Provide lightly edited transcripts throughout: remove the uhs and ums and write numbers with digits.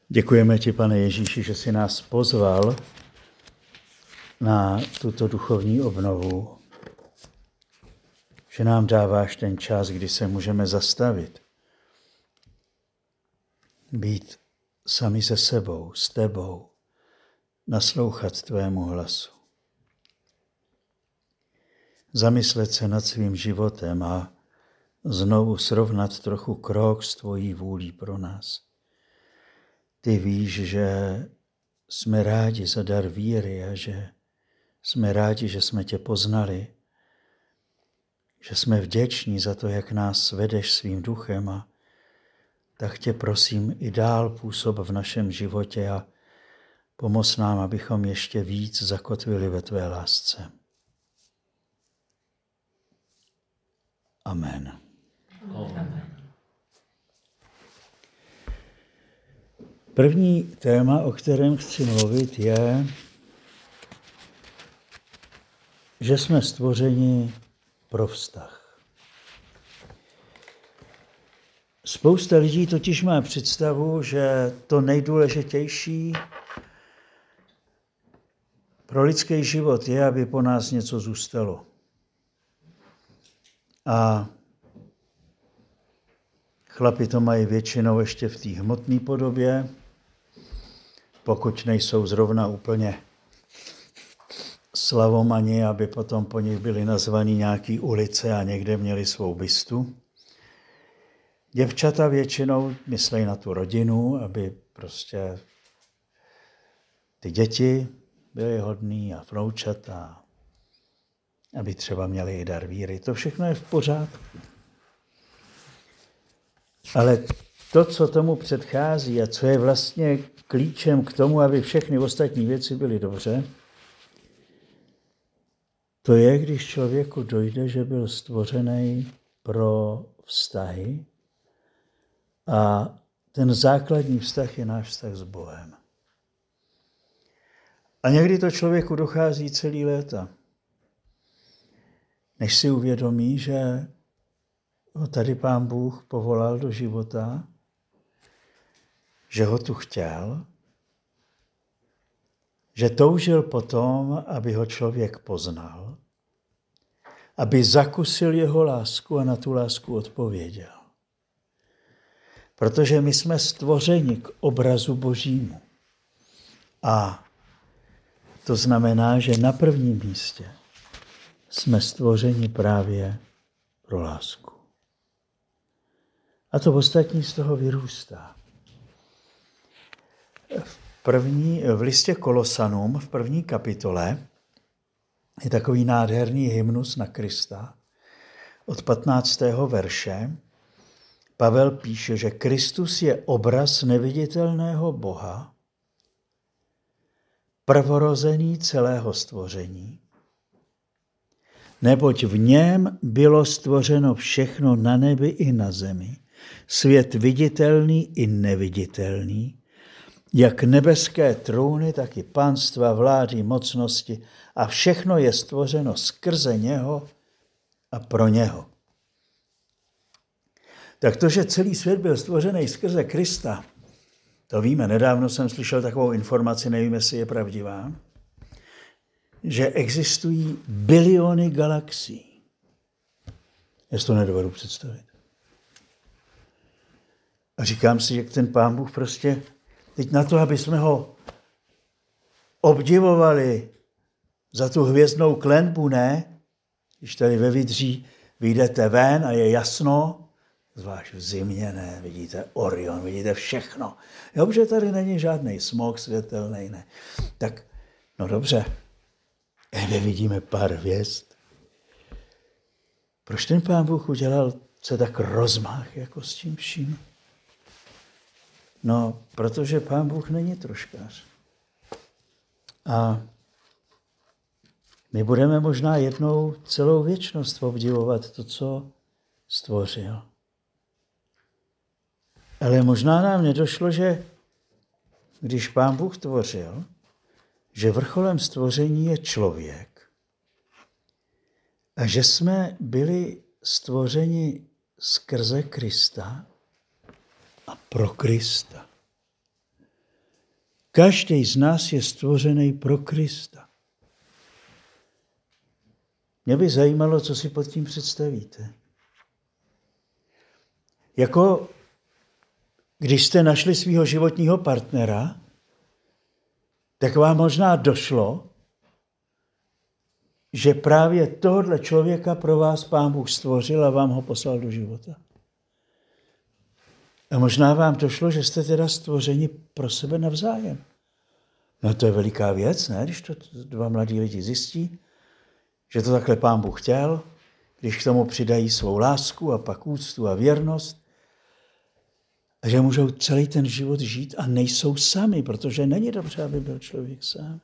Děkujeme ti, Pane Ježíši, že jsi nás pozval na tuto duchovní obnovu, že nám dáváš ten čas, kdy se můžeme zastavit, být sami se sebou, s tebou, naslouchat tvému hlasu. Zamyslet se nad svým životem a znovu srovnat trochu krok s tvojí vůlí pro nás. Ty víš, že jsme rádi za dar víry a že jsme rádi, že jsme tě poznali, že jsme vděční za to, jak nás vedeš svým duchem a tak tě prosím i dál působ v našem životě a pomoz nám, abychom ještě víc zakotvili ve tvé lásce. Amen. Amen. První téma, o kterém chci mluvit, je, že jsme stvořeni pro vztah. Spousta lidí totiž má představu, že to nejdůležitější pro lidský život je, aby po nás něco zůstalo. A chlapi to mají většinou ještě v té hmotné podobě, pokud nejsou zrovna úplně slavomani, aby potom po nich byly nazvaný nějaký ulice a někde měli svou bystu. Děvčata většinou myslí na tu rodinu, aby prostě ty děti byly hodný a vnoučata, aby třeba měli i dar víry. To všechno je v pořádku. Ale to, co tomu předchází a co je vlastně klíčem k tomu, aby všechny ostatní věci byly dobře, to je, když člověku dojde, že byl stvořený pro vztahy a ten základní vztah je náš vztah s Bohem. A někdy to člověku dochází celý léta, než si uvědomí, že ho tady Pán Bůh povolal do života, že ho tu chtěl, že toužil potom, aby ho člověk poznal, aby zakusil jeho lásku a na tu lásku odpověděl. Protože my jsme stvořeni k obrazu Božímu. A to znamená, že na prvním místě jsme stvořeni právě pro lásku. A to ostatní z toho vyrůstá. V listě Kolosanům, v 1. kapitole, je takový nádherný hymnus na Krista. Od 15. verše Pavel píše, že Kristus je obraz neviditelného Boha, prvorozený celého stvoření, neboť v něm bylo stvořeno všechno na nebi i na zemi, svět viditelný i neviditelný, jak nebeské trůny, tak i panstva, vlády, mocnosti a všechno je stvořeno skrze něho a pro něho. Tak to, že celý svět byl stvořený skrze Krista, to víme. Nedávno jsem slyšel takovou informaci, nevím, jestli je pravdivá, že existují biliony galaxií. Já si to nedovedu představit. A říkám si, jak ten Pán Bůh prostě teď na to, aby jsme ho obdivovali za tu hvězdnou klenbu, ne? Když tady ve Vydří vyjdete ven a je jasno, zvlášť v zimě, ne? Vidíte Orion, vidíte všechno. Jo, že tady není žádný smog světelný, ne? Tak, no dobře, my vidíme pár hvězd. Proč ten Pán Bůh udělal se tak rozmach jako s tím vším? No, protože Pán Bůh není troškář. A my budeme možná jednou celou věčnost obdivovat to, co stvořil. Ale možná nám nedošlo, že když Pán Bůh tvořil, že vrcholem stvoření je člověk a že jsme byli stvořeni skrze Krista a pro Krista. Každý z nás je stvořený pro Krista. Mě by zajímalo, co si pod tím představíte. Jako když jste našli svého životního partnera, tak vám možná došlo, že právě tohohle člověka pro vás Pán Bůh stvořil a vám ho poslal do života. A možná vám došlo, že jste teda stvořeni pro sebe navzájem. No to je veliká věc, ne? Když to dva mladí lidi zjistí, že to takhle Pán Bůh chtěl, když k tomu přidají svou lásku a pak úctu a věrnost, a že můžou celý ten život žít a nejsou sami, protože není dobře, aby byl člověk sám.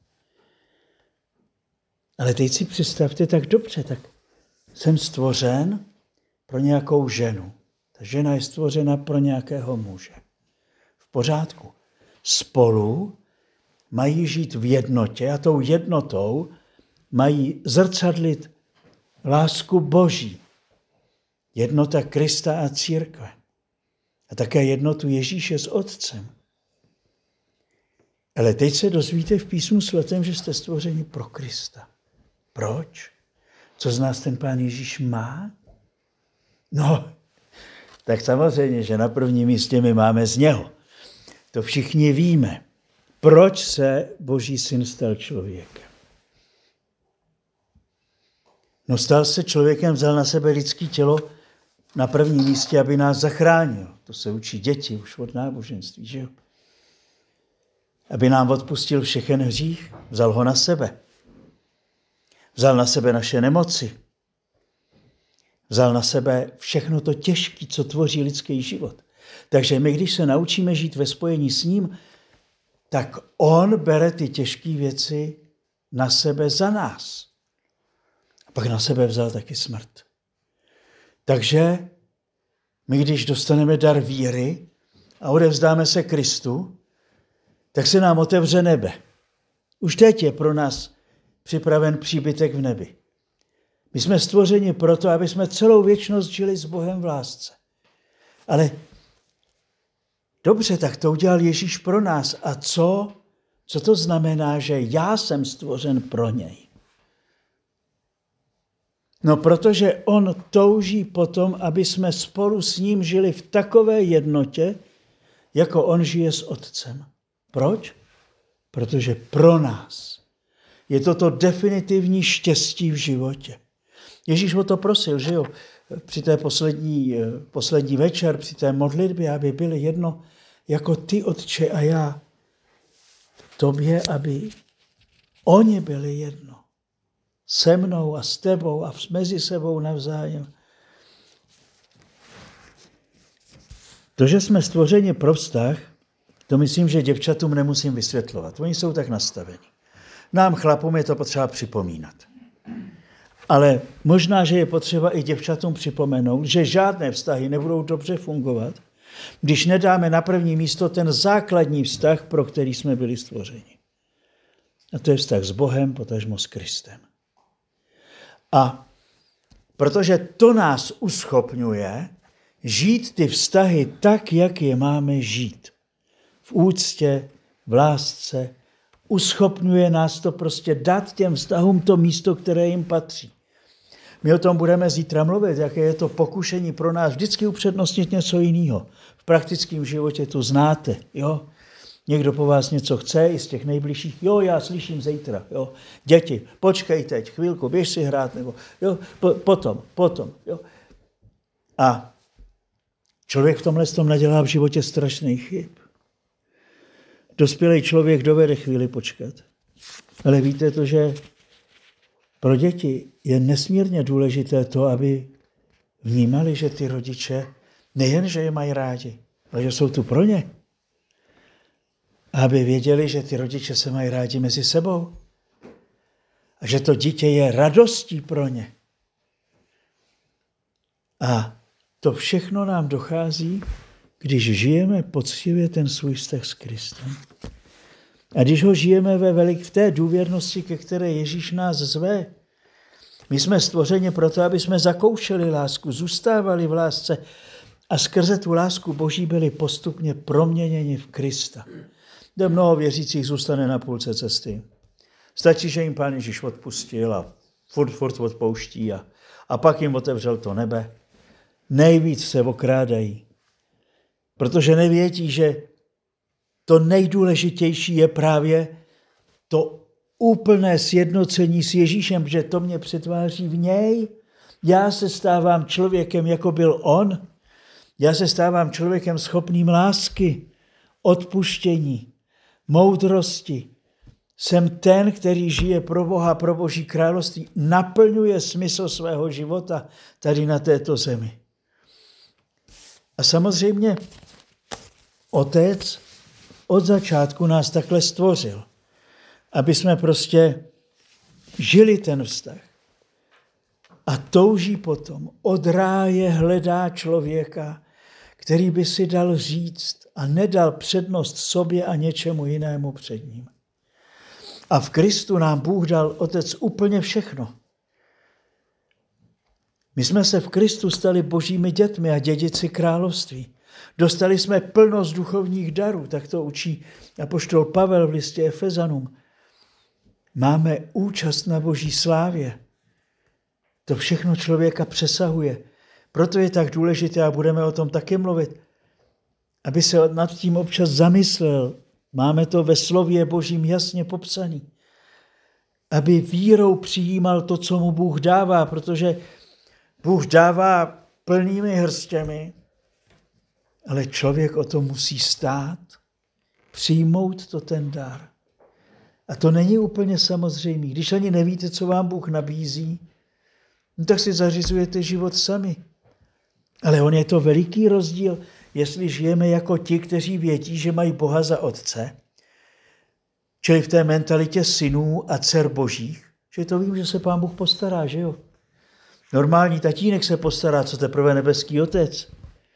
Ale teď si představte, tak dobře, tak jsem stvořen pro nějakou ženu. Ta žena je stvořena pro nějakého muže. V pořádku. Spolu mají žít v jednotě a tou jednotou mají zrcadlit lásku Boží. Jednota Krista a církve. A také jednotu Ježíše s Otcem. Ale teď se dozvíte v Písmu svatém, že jste stvořeni pro Krista. Proč? Co z nás ten Pán Ježíš má? No, tak samozřejmě, že na prvním místě my máme z něho. To všichni víme. Proč se Boží syn stal člověkem? No stal se člověkem, vzal na sebe lidské tělo na prvním místě, aby nás zachránil. To se učí děti už od náboženství, že jo? Aby nám odpustil všechen hřích, vzal ho na sebe. Vzal na sebe naše nemoci. Vzal na sebe všechno to těžké, co tvoří lidský život. Takže my, když se naučíme žít ve spojení s ním, tak on bere ty těžké věci na sebe za nás. A pak na sebe vzal taky smrt. Takže my, když dostaneme dar víry a odevzdáme se Kristu, tak se nám otevře nebe. Už teď je pro nás připraven příbytek v nebi. My jsme stvořeni proto, aby jsme celou věčnost žili s Bohem v lásce. Ale dobře, tak to udělal Ježíš pro nás. A co to znamená, že já jsem stvořen pro něj? No, protože on touží potom, aby jsme spolu s ním žili v takové jednotě, jako on žije s Otcem. Proč? Protože pro nás je toto definitivní štěstí v životě. Ježíš o to prosil, že jo? Při té poslední večer, při té modlitbě, aby byli jedno, jako ty, Otče, a já. V tobě, aby oni byli jedno. Se mnou a s tebou a mezi sebou navzájem. To, že jsme stvořeni pro vztah, to myslím, že děvčatům nemusím vysvětlovat. Oni jsou tak nastaveni. Nám chlapům je to potřeba připomínat. Ale možná, že je potřeba i děvčatům připomenout, že žádné vztahy nebudou dobře fungovat, když nedáme na první místo ten základní vztah, pro který jsme byli stvořeni. A to je vztah s Bohem, potažmo s Kristem. A protože to nás uschopňuje žít ty vztahy tak, jak je máme žít. V úctě, v lásce, uschopňuje nás to prostě dát těm vztahům to místo, které jim patří. My o tom budeme zítra mluvit, jaké je to pokušení pro nás vždycky upřednostnit něco jiného. V praktickém životě to znáte, jo? Někdo po vás něco chce, i z těch nejbližších, jo, já slyším zítra, jo. Děti, počkej teď, chvilku, běž si hrát, nebo jo, potom, jo. A člověk v tomhle tom nadělá v životě strašných chyb. Dospělý člověk dovede chvíli počkat. Ale víte to, že pro děti je nesmírně důležité to, aby vnímali, že ty rodiče nejen, že je mají rádi, ale že jsou tu pro ně. Aby věděli, že ty rodiče se mají rádi mezi sebou. A že to dítě je radostí pro ně. A to všechno nám dochází, když žijeme poctivě ten svůj vztah s Kristem. A když ho žijeme v té důvěrnosti, ke které Ježíš nás zve. My jsme stvořeni proto, aby jsme zakoušeli lásku, zůstávali v lásce a skrze tu lásku Boží byli postupně proměněni v Krista. Kde mnoho věřících zůstane na půlce cesty. Stačí, že jim Pán Ježíš odpustil a furt odpouští a pak jim otevřel to nebe. Nejvíc se okrádají, protože nevědí, že to nejdůležitější je právě to úplné sjednocení s Ježíšem, že to mě přetváří v něj. Já se stávám člověkem, jako byl on. Já se stávám člověkem schopným lásky, odpuštění, moudrosti. Jsem ten, který žije pro Boha, pro Boží království, naplňuje smysl svého života tady na této zemi. A samozřejmě Otec od začátku nás takhle stvořil, aby jsme prostě žili ten vztah. A touží potom, od ráje hledá člověka, který by si dal říct a nedal přednost sobě a něčemu jinému před ním. A v Kristu nám Bůh dal Otec úplně všechno. My jsme se v Kristu stali božími dětmi a dědici království. Dostali jsme plnost duchovních darů, tak to učí apoštol Pavel v listě Efezanům. Máme účast na boží slávě. To všechno člověka přesahuje. Proto je tak důležité, a budeme o tom také mluvit, aby se nad tím občas zamyslel. Máme to ve slově Božím jasně popsané. Aby vírou přijímal to, co mu Bůh dává, protože Bůh dává plnými hrstěmi, ale člověk o to musí stát, přijmout to ten dar. A to není úplně samozřejmé. Když ani nevíte, co vám Bůh nabízí, no tak si zařizujete život sami. Ale on je to veliký rozdíl, jestli žijeme jako ti, kteří vědí, že mají Boha za otce, čili v té mentalitě synů a dcer božích, že to vím, že se Pán Bůh postará, že jo? Normální tatínek se postará, co teprve nebeský otec.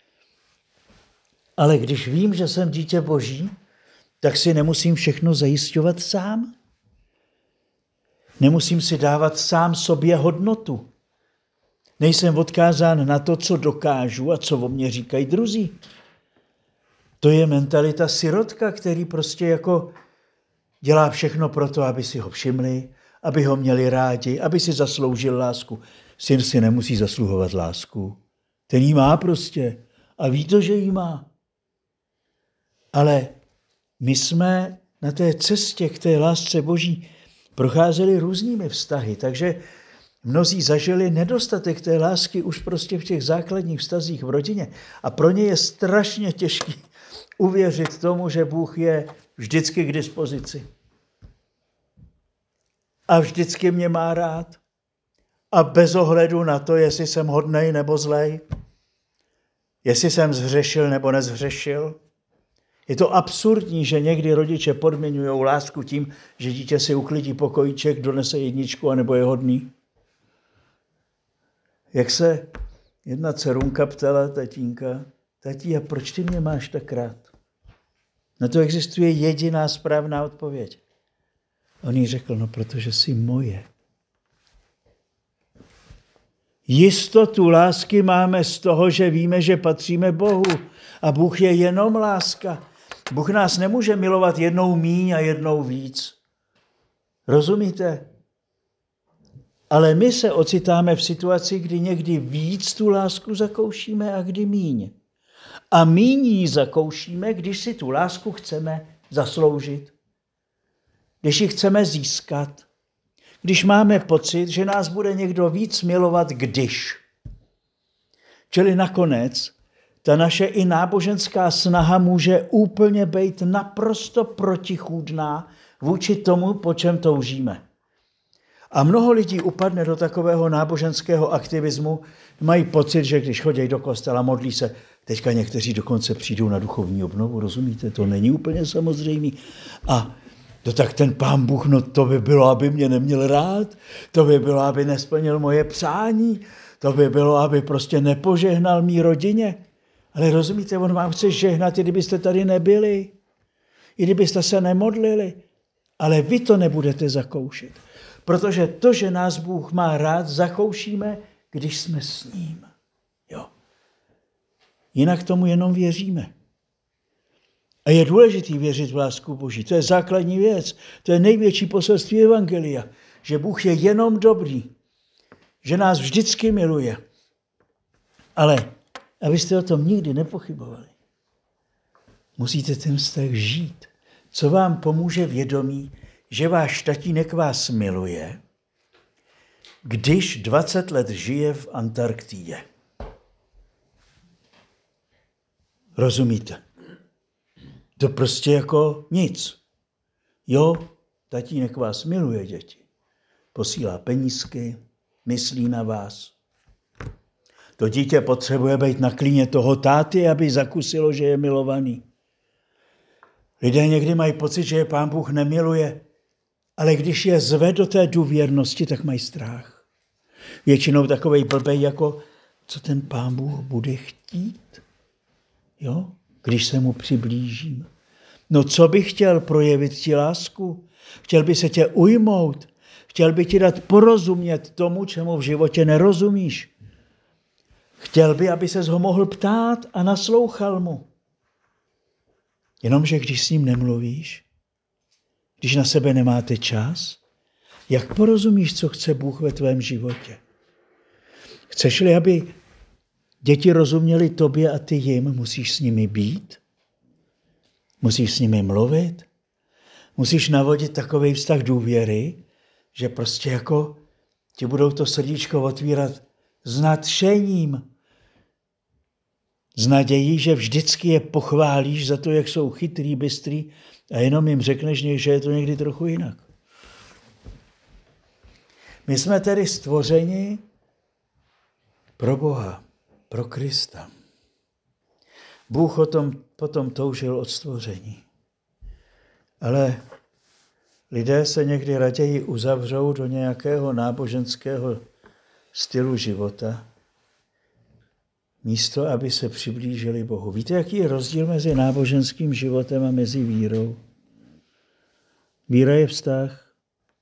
Ale když vím, že jsem dítě boží, tak si nemusím všechno zajišťovat sám. Nemusím si dávat sám sobě hodnotu. Nejsem odkázán na to, co dokážu a co o mě říkají druzí. To je mentalita sirotka, který prostě jako dělá všechno pro to, aby si ho všimli, aby ho měli rádi, aby si zasloužil lásku. Syn si nemusí zasluhovat lásku. Ten jí má prostě a ví to, že jí má. Ale my jsme na té cestě k té lásce boží procházeli různými vztahy, takže mnozí zažili nedostatek té lásky už prostě v těch základních vztazích v rodině. A pro ně je strašně těžké uvěřit tomu, že Bůh je vždycky k dispozici. A vždycky mě má rád. A bez ohledu na to, jestli jsem hodnej nebo zlej, jestli jsem zhřešil nebo nezhřešil. Je to absurdní, že někdy rodiče podmiňují lásku tím, že dítě si uklidí pokojíček, donese jedničku, anebo je hodný. Jak se jedna dcerunka ptala tatínka, tatí, a proč ty mě máš tak rád? Na to existuje jediná správná odpověď. On jí řekl, no protože jsi moje. Jistotu lásky máme z toho, že víme, že patříme Bohu. A Bůh je jenom láska. Bůh nás nemůže milovat jednou míň a jednou víc. Rozumíte? Ale my se ocitáme v situaci, kdy někdy víc tu lásku zakoušíme a kdy míň. A míň ji zakoušíme, když si tu lásku chceme zasloužit. Když ji chceme získat. Když máme pocit, že nás bude někdo víc milovat, když. Čili nakonec ta naše i náboženská snaha může úplně být naprosto protichůdná vůči tomu, po čem toužíme. A mnoho lidí upadne do takového náboženského aktivismu, mají pocit, že když chodí do kostela, modlí se, teďka někteří dokonce přijdou na duchovní obnovu, rozumíte? To není úplně samozřejmé. A to tak ten Pán Bůh, no to by bylo, aby mě neměl rád, to by bylo, aby nesplnil moje přání, to by bylo, aby prostě nepožehnal mý rodině. Ale rozumíte, on vám chce žehnat, i kdybyste tady nebyli, i kdybyste se nemodlili, ale vy to nebudete zakoušet. Protože to, že nás Bůh má rád, zakoušíme, když jsme s ním. Jo. Jinak tomu jenom věříme. A je důležitý věřit v lásku Boží. To je základní věc. To je největší poselství evangelia. Že Bůh je jenom dobrý. Že nás vždycky miluje. Ale abyste o tom nikdy nepochybovali, musíte ten vztah žít. Co vám pomůže vědomí, že váš tatínek vás miluje, když 20 let žije v Antarktidě? Rozumíte? To prostě jako nic. Jo, tatínek vás miluje, děti. Posílá penízky, myslí na vás. To dítě potřebuje být na klíně toho táty, aby zakusilo, že je milovaný. Lidé někdy mají pocit, že je Pán Bůh nemiluje, ale když je zve do té důvěrnosti, tak mají strach. Většinou takovej blbej, jako co ten Pán Bůh bude chtít, jo? Když se mu přiblížím. No co by chtěl projevit ti lásku? Chtěl by se tě ujmout. Chtěl by ti dát porozumět tomu, čemu v životě nerozumíš. Chtěl by, aby ses ho mohl ptát a naslouchal mu. Jenomže když s ním nemluvíš, když na sebe nemáte čas, jak porozumíš, co chce Bůh ve tvém životě? Chceš-li, aby děti rozuměly tobě a ty jim, musíš s nimi být? Musíš s nimi mluvit? Musíš navodit takový vztah důvěry, že prostě jako ti budou to srdíčko otvírat s nadšením, s nadějí, že vždycky je pochválíš za to, jak jsou chytrý, bystrý a jenom jim řekneš, že je to někdy trochu jinak. My jsme tedy stvořeni pro Boha, pro Krista. Bůh potom toužil od stvoření. Ale lidé se někdy raději uzavřou do nějakého náboženského stylu života, místo, aby se přiblížili Bohu. Víte, jaký je rozdíl mezi náboženským životem a mezi vírou? Víra je vztah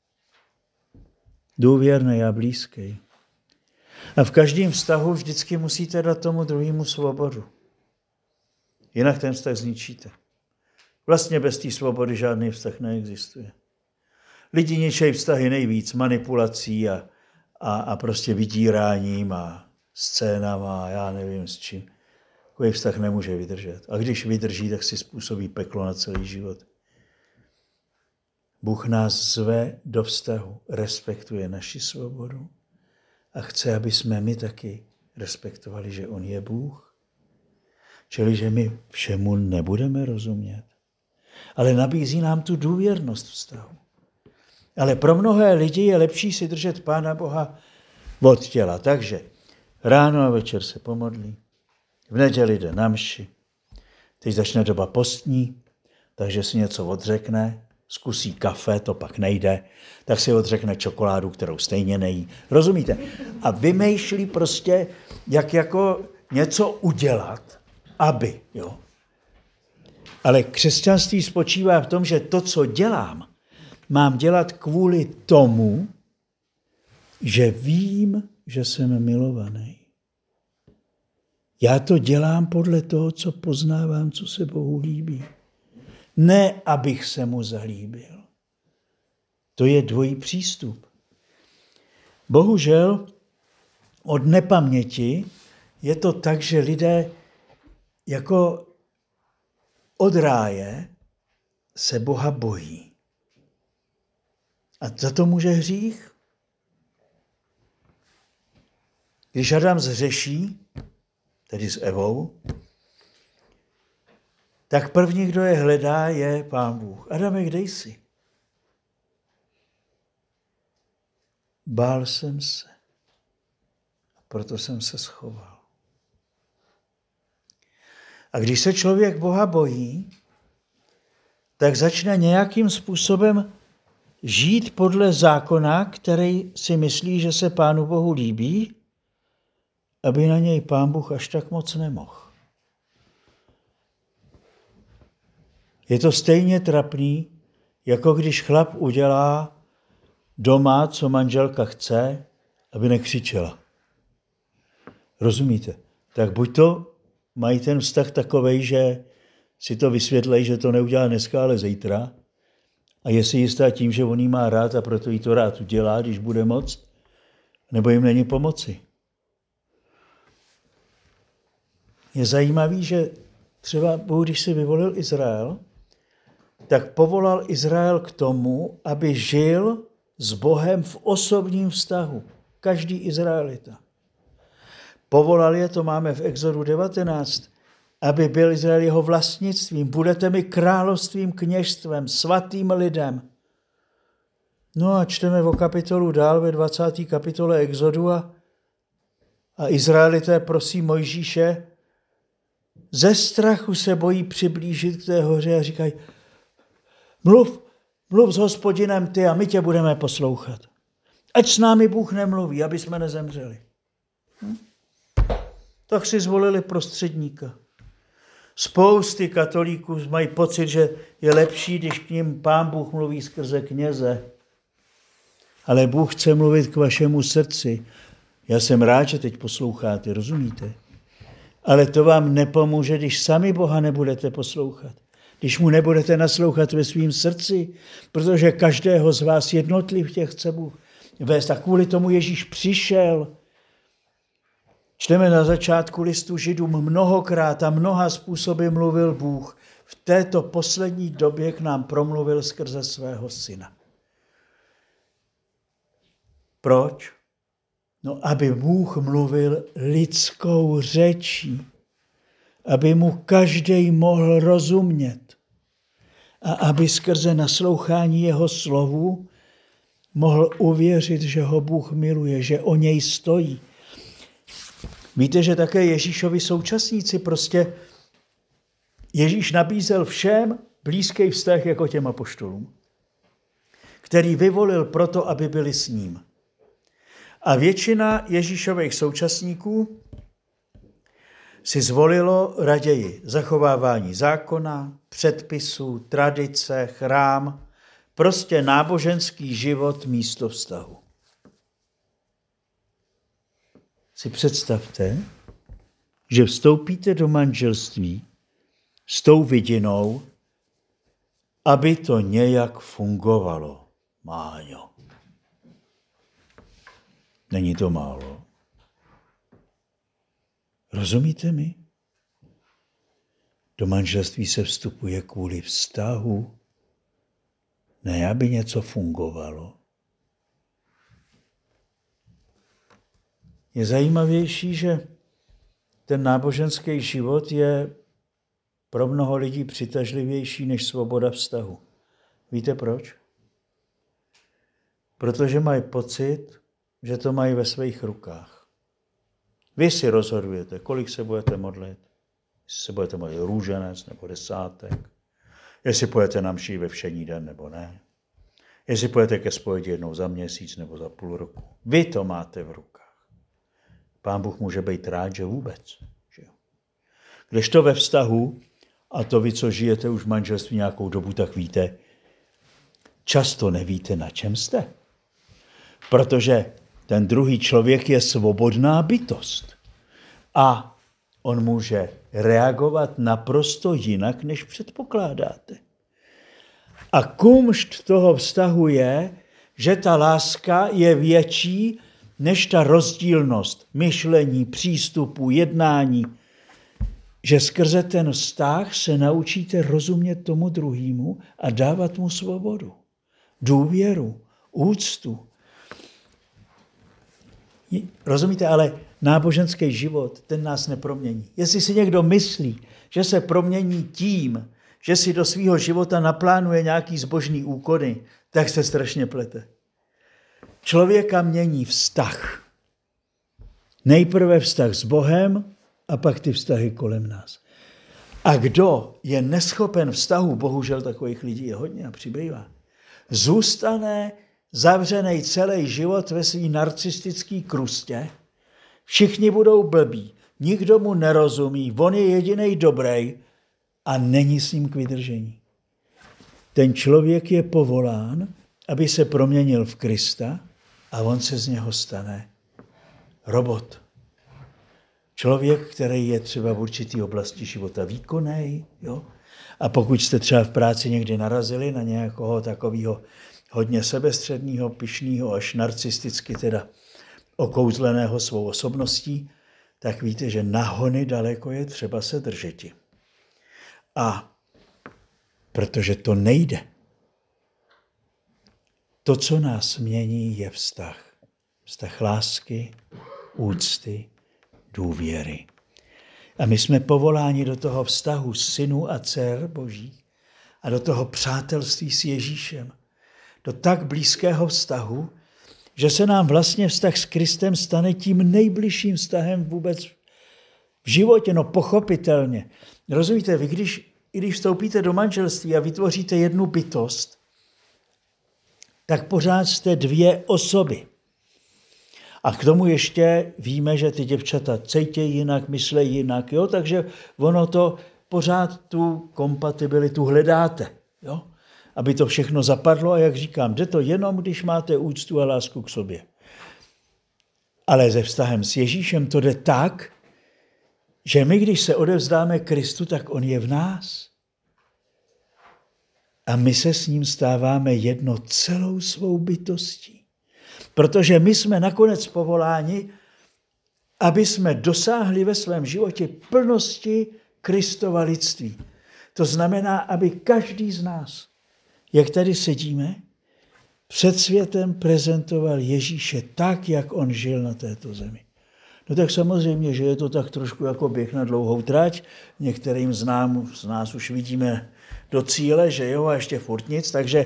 důvěrný a blízký. A v každém vztahu vždycky musíte dát tomu druhému svobodu. Jinak ten vztah zničíte. Vlastně bez té svobody žádný vztah neexistuje. Lidi ničejí vztahy nejvíc manipulací a prostě vydíráním a scénama a já nevím s čím. Takový vztah nemůže vydržet. A když vydrží, tak si způsobí peklo na celý život. Bůh nás zve do vztahu, respektuje naši svobodu a chce, aby jsme my taky respektovali, že on je Bůh. Čili, že my všemu nebudeme rozumět. Ale nabízí nám tu důvěrnost vztahu. Ale pro mnohé lidi je lepší si držet Pána Boha od těla. Takže ráno a večer se pomodlí, v neděli jde na mši, teď začne doba postní, takže si něco odřekne, zkusí kafe, to pak nejde, tak si odřekne čokoládu, kterou stejně nejí. Rozumíte? A vymýšlí prostě, jak jako něco udělat, aby, jo. Ale křesťanství spočívá v tom, že to, co dělám, mám dělat kvůli tomu, že vím, že jsem milovaný. Já to dělám podle toho, co poznávám, co se Bohu líbí. Ne, abych se mu zalíbil. To je dvojí přístup. Bohužel od nepaměti je to tak, že lidé jako od ráje se Boha bojí. A za to může hřích? Když Adam zhřeší, tedy s Evou, tak první, kdo je hledá, je Pán Bůh. Adame, kde jsi? Bál jsem se. A proto jsem se schoval. A když se člověk Boha bojí, tak začne nějakým způsobem žít podle zákona, který si myslí, že se Pánu Bohu líbí, aby na něj Pán Bůh až tak moc nemohl. Je to stejně trapný, jako když chlap udělá doma, co manželka chce, aby nekřičela. Rozumíte? Tak buď to mají ten vztah takovej, že si to vysvětlej, že to neudělá dneska, ale zítra. A je si jistá tím, že on jí má rád a proto jí to rád udělá, když bude moct, nebo jim není pomoci. Je zajímavý, že třeba Bůh, když si vyvolil Izrael, tak povolal Izrael k tomu, aby žil s Bohem v osobním vztahu. Každý Izraelita. Povolal je, to máme v Exodu 19, aby byl Izrael jeho vlastnictvím. Budete mi královstvím, kněžstvem, svatým lidem. No a čteme o kapitolu dál ve 20. kapitole Exodu a Izraelité prosí Mojžíše, ze strachu se bojí přiblížit k té hoře a říkají, mluv s Hospodinem ty a my tě budeme poslouchat. Ať s námi Bůh nemluví, aby jsme nezemřeli. Tak si zvolili prostředníka. Spousty katolíků mají pocit, že je lepší, když k ním Pán Bůh mluví skrze kněze. Ale Bůh chce mluvit k vašemu srdci. Já jsem rád, že teď posloucháte, rozumíte? Ale to vám nepomůže, když sami Boha nebudete poslouchat. Když mu nebudete naslouchat ve svém srdci, protože každého z vás jednotlivě chce Bůh vést. A kvůli tomu Ježíš přišel. Čteme na začátku listu Židům mnohokrát a mnoha způsoby mluvil Bůh. V této poslední době k nám promluvil skrze svého syna. Proč? No, aby Bůh mluvil lidskou řečí, aby mu každý mohl rozumět a aby skrze naslouchání jeho slovu mohl uvěřit, že ho Bůh miluje, že o něj stojí. Víte, že také Ježíšovi současníci prostě Ježíš nabízel všem blízký vztah jako těm apoštolům, který vyvolil proto, aby byli s ním. A většina Ježíšových současníků si zvolilo raději zachovávání zákona, předpisů, tradice, chrám, prostě náboženský život místo vztahu. Si představte, že vstoupíte do manželství s tou vidinou, aby to nějak fungovalo. Máňo. Není to málo. Rozumíte mi? Do manželství se vstupuje kvůli vztahu, ne aby něco fungovalo. Je zajímavější, že ten náboženský život je pro mnoho lidí přitažlivější než svoboda vztahu. Víte proč? Protože mají pocit, že to mají ve svých rukách. Vy si rozhodujete, kolik se budete modlit, jestli se budete modlit růženec nebo desátek, jestli půjdete na mši ve všední den nebo ne, jestli půjdete ke spovědi jednou za měsíc nebo za půl roku. Vy to máte v rukách. Pán Bůh může být rád, že vůbec. Že? Kdežto ve vztahu, a to vy, co žijete už v manželství nějakou dobu, tak víte, často nevíte, na čem jste. Protože ten druhý člověk je svobodná bytost. A on může reagovat naprosto jinak, než předpokládáte. A kumšt toho vztahu je, že ta láska je větší než ta rozdílnost myšlení, přístupu, jednání. Že skrze ten vztah se naučíte rozumět tomu druhému a dávat mu svobodu, důvěru, úctu. Rozumíte, ale náboženský život, ten nás nepromění. Jestli si někdo myslí, že se promění tím, že si do svého života naplánuje nějaký zbožný úkony, tak se strašně plete. Člověka mění vztah. Nejprve vztah s Bohem a pak ty vztahy kolem nás. A kdo je neschopen vztahu, bohužel takových lidí je hodně a přibývá, zůstane zavřený celý život ve svý narcistický krustě, všichni budou blbí, nikdo mu nerozumí, on je jedinej dobrý a není s ním k vydržení. Ten člověk je povolán, aby se proměnil v Krista a on se z něho stane robot. Člověk, který je třeba v určitý oblasti života výkonný, jo? A pokud jste třeba v práci někdy narazili na nějakého takového hodně sebestředního, pyšného, až narcisticky teda okouzleného svou osobností, tak víte, že na hony daleko je třeba se držeti. A protože to nejde. To, co nás mění, je vztah. Vztah lásky, úcty, důvěry. A my jsme povoláni do toho vztahu synů a dcer božích a do toho přátelství s Ježíšem. Do tak blízkého vztahu, že se nám vlastně vztah s Kristem stane tím nejbližším vztahem vůbec v životě, no pochopitelně. Rozumíte, vy když vstoupíte do manželství a vytvoříte jednu bytost, tak pořád jste dvě osoby. A k tomu ještě víme, že ty děvčata cítějí jinak, myslejí jinak, jo? Takže ono to pořád tu kompatibilitu hledáte, jo? Aby to všechno zapadlo a jak říkám, jde to jenom, když máte úctu a lásku k sobě. Ale se vztahem s Ježíšem to jde tak, že my, když se odevzdáme Kristu, tak on je v nás. A my se s ním stáváme jedno celou svou bytostí. Protože my jsme nakonec povoláni, aby jsme dosáhli ve svém životě plnosti Kristova lidství. To znamená, aby každý z nás, jak tady sedíme, před světem prezentoval Ježíše tak, jak on žil na této zemi. No tak samozřejmě, že je to tak trošku jako běh na dlouhou trať. Některým z nás už vidíme do cíle, že jo, a ještě furt nic, takže...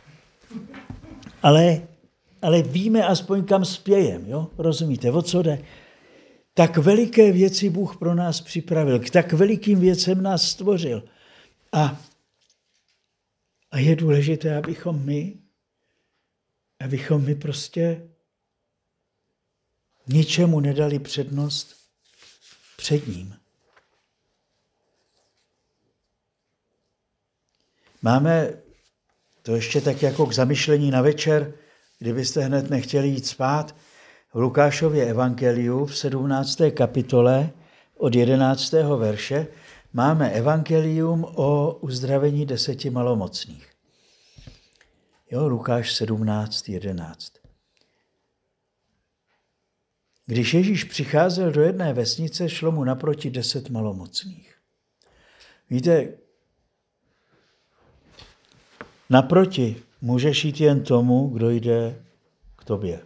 Ale víme aspoň, kam spějem, jo? Rozumíte, o co jde? Tak veliké věci Bůh pro nás připravil, k tak velikým věcem nás stvořil. A je důležité, abychom my prostě ničemu nedali přednost před ním. Máme to ještě tak jako k zamyšlení na večer, kdybyste hned nechtěli jít spát, v Lukášově evangeliu v 17. kapitole od 11. verše máme evangelium o uzdravení 10 malomocných. Jo, Lukáš 17, 11. Když Ježíš přicházel do jedné vesnice, šlo mu naproti 10 malomocných. Víte, naproti můžeš jít jen tomu, kdo jde k tobě.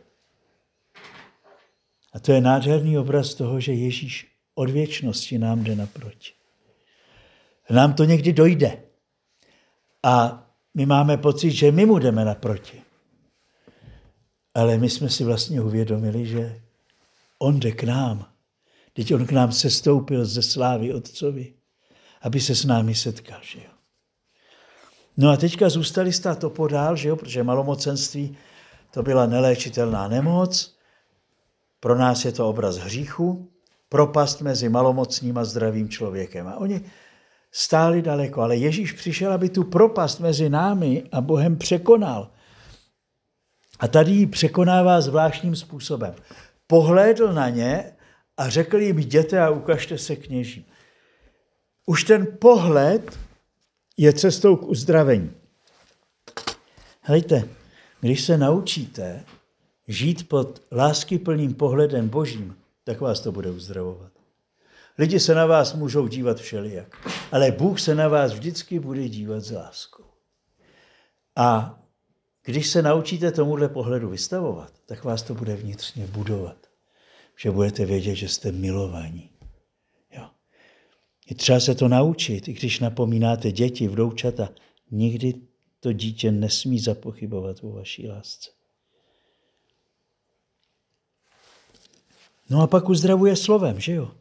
A to je nádherný obraz toho, že Ježíš od věčnosti nám jde naproti. Nám to někdy dojde. A my máme pocit, že my mu jdeme naproti. Ale my jsme si vlastně uvědomili, že on jde k nám. Teď on k nám sestoupil ze slávy Otcovi, aby se s námi setkal. Že jo? No a teďka zůstali stát opodál, že jo? Protože malomocenství to byla neléčitelná nemoc. Pro nás je to obraz hříchu, propast mezi malomocným a zdravým člověkem. A oni stáli daleko, ale Ježíš přišel, aby tu propast mezi námi a Bohem překonal. A tady ji překonává zvláštním způsobem. Pohlédl na ně a řekl jim, jděte a ukažte se kněžím. Už ten pohled je cestou k uzdravení. Hejte, když se naučíte žít pod láskyplným pohledem Božím, tak vás to bude uzdravovat. Lidi se na vás můžou dívat všelijak, ale Bůh se na vás vždycky bude dívat s láskou. A když se naučíte tomuhle pohledu vystavovat, tak vás to bude vnitřně budovat. Že budete vědět, že jste milovaní. Jo. Je třeba se to naučit, i když napomínáte děti, vnoučata, nikdy to dítě nesmí zapochybovat o vaší lásce. No a pak uzdravuje slovem, že jo?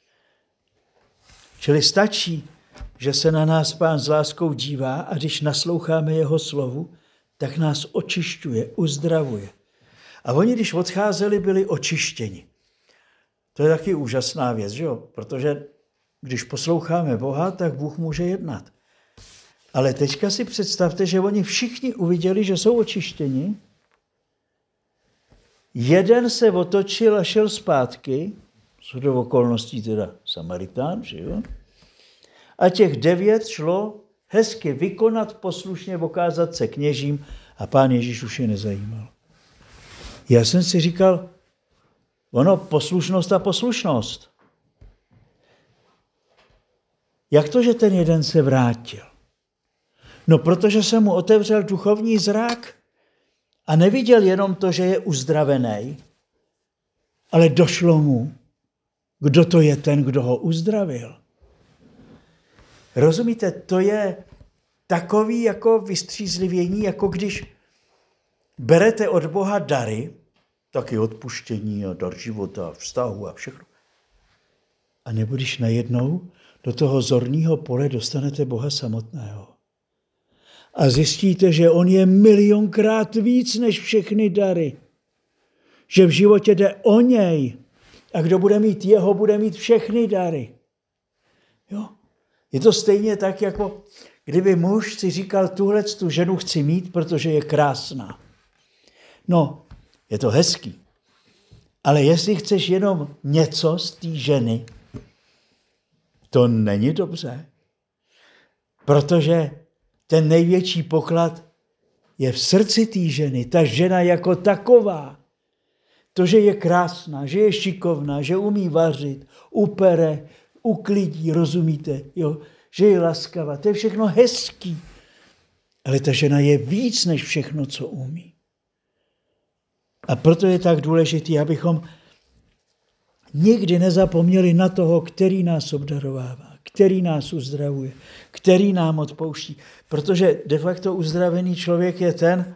Čili stačí, že se na nás Pán s láskou dívá a když nasloucháme jeho slovu, tak nás očišťuje, uzdravuje. A oni, když odcházeli, byli očištěni. To je taky úžasná věc, že jo? Protože když posloucháme Boha, tak Bůh může jednat. Ale teďka si představte, že oni všichni uviděli, že jsou očištěni. Jeden se otočil a šel zpátky, shodou okolností teda Samaritán, že jo? A těch 9 šlo hezky vykonat, poslušně okázat se kněžím a Pán Ježíš už je nezajímal. Já jsem si říkal, poslušnost a poslušnost. Jak to, že ten jeden se vrátil? No, protože jsem mu otevřel duchovní zrak a neviděl jenom to, že je uzdravený, ale došlo mu, kdo to je ten, kdo ho uzdravil. Rozumíte, to je takový jako vystřízlivění, jako když berete od Boha dary, taky odpuštění a dar života, vztahu a všechno. A nebo když najednou do toho zorného pole dostanete Boha samotného. A zjistíte, že on je milionkrát víc než všechny dary. Že v životě jde o něj. A kdo bude mít jeho, bude mít všechny dary. Jo? Je to stejně tak, jako kdyby muž si říkal, tu ženu chci mít, protože je krásná. No, je to hezký. Ale jestli chceš jenom něco z té ženy, to není dobře. Protože ten největší poklad je v srdci té ženy. Ta žena jako taková. To, že je krásná, že je šikovná, že umí vařit, upere, uklidí, rozumíte? Jo? Že je laskavá. To je všechno hezký. Ale ta žena je víc než všechno, co umí. A proto je tak důležité, abychom nikdy nezapomněli na toho, který nás obdarovává, který nás uzdravuje, který nám odpouští. Protože de facto uzdravený člověk je ten,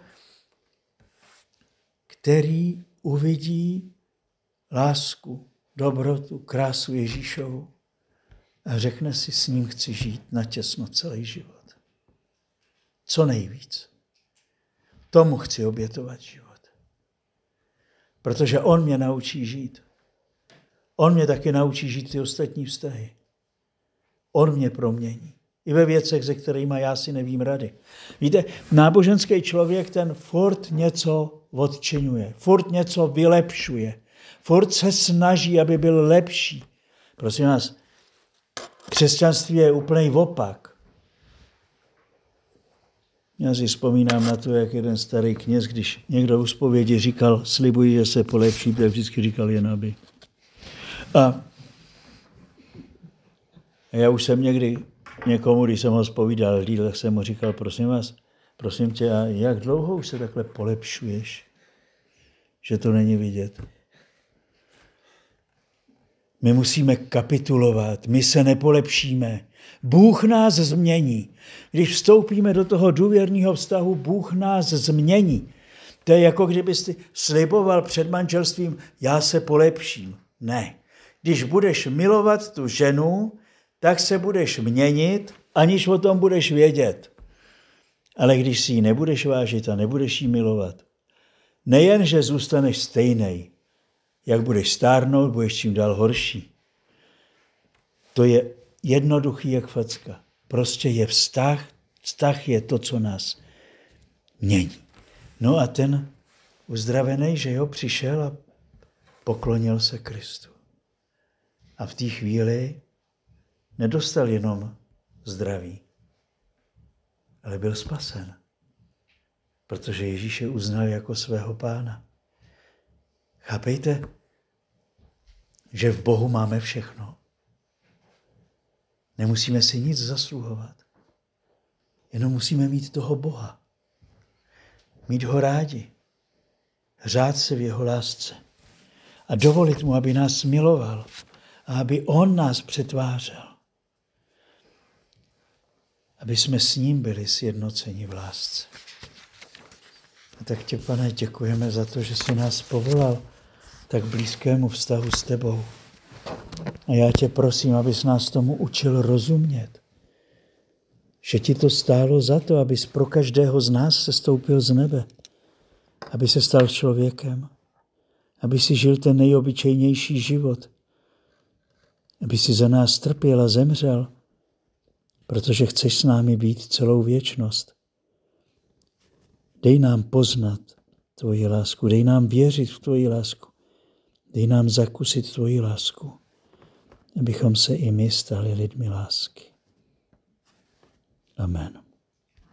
který uvidí lásku, dobrotu, krásu Ježíšovu a řekne si, s ním chci žít natěsno celý život. Co nejvíc. Tomu chci obětovat život. Protože on mě naučí žít. On mě taky naučí žít ty ostatní vztahy. On mě promění. I ve věcech, se kterými já si nevím rady. Víte, náboženský člověk ten furt něco odčiňuje, furt něco vylepšuje, furt se snaží, aby byl lepší. Prosím vás, křesťanství je úplný opak. Já si vzpomínám na to, jak jeden starý kněz, když někdo u zpovědi říkal, slibuji, že se polepší, tak vždycky říkal jen aby. A já už jsem někdy někomu, když jsem ho zpovídal díl, tak jsem mu říkal, prosím tě, a jak dlouho už se takhle polepšuješ, že to není vidět. My musíme kapitulovat, my se nepolepšíme. Bůh nás změní. Když vstoupíme do toho důvěrného vztahu, Bůh nás změní. To je jako kdybyste sliboval před manželstvím, já se polepším. Ne. Když budeš milovat tu ženu, tak se budeš měnit, aniž o tom budeš vědět. Ale když si ji nebudeš vážit a nebudeš ji milovat, nejen, že zůstaneš stejnej, jak budeš stárnout, budeš čím dál horší. To je jednoduchý jak facka. Prostě je vztah. Vztah je to, co nás mění. No a ten uzdravený, že jo, přišel a poklonil se Kristu. A v té chvíli nedostal jenom zdraví, ale byl spasen. Protože Ježíše uznal jako svého pána. Chápejte, že v Bohu máme všechno. Nemusíme si nic zasluhovat. Jenom musíme mít toho Boha. Mít ho rádi. Řád se v jeho lásce. A dovolit mu, aby nás miloval. A aby on nás přetvářel. Aby jsme s ním byli sjednoceni v lásce. A tak tě, Pane, děkujeme za to, že jsi nás povolal tak blízkému vztahu s tebou. A já tě prosím, abys nás tomu učil rozumět. Že ti to stálo za to, abys pro každého z nás sestoupil z nebe. Aby se stal člověkem. Aby si žil ten nejobyčejnější život. Aby si za nás trpěl a zemřel. Protože chceš s námi být celou věčnost. Dej nám poznat tvoji lásku. Dej nám věřit v tvoji lásku. Dej nám zakusit tvoji lásku. Abychom se i my stali lidmi lásky. Amen.